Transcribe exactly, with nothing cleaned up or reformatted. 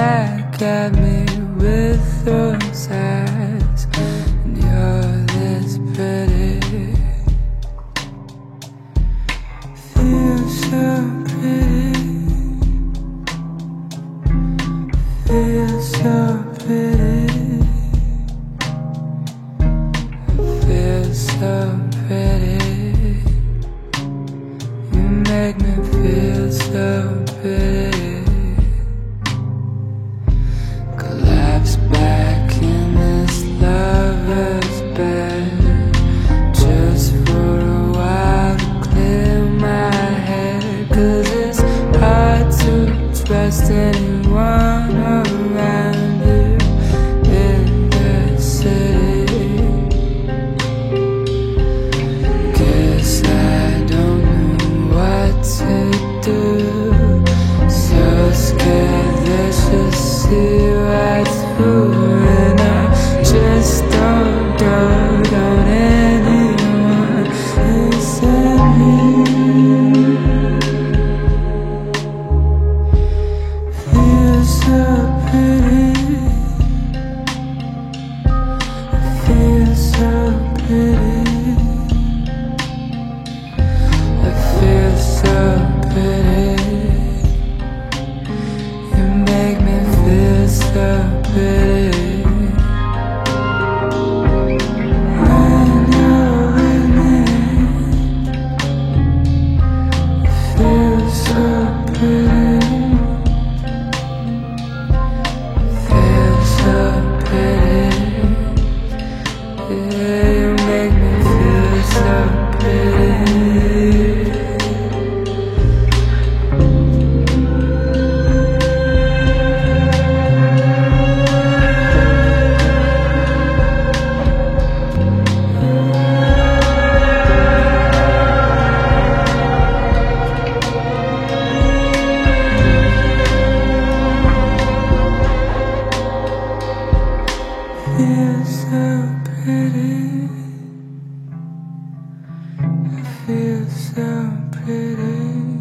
back at me with those eyes, and you're this pretty. Feels so pretty. Feels so pretty. Feels so pretty. You make me feel so pretty. Collapse back in this lover's bed, just for a while to clear my head. 'Cause it's hard to trust anyone around you in the city. Guess I don't know what to do. So scared that she'll see right through, and I just don't dote on anyone except you. Feels so pretty. Feels so pretty. I feel so pretty. You make me feel so pretty. When you're with me, I feel so pretty. Feel so pretty. Yeah, you make me feel so pretty. Feel so pretty. I feel so pretty.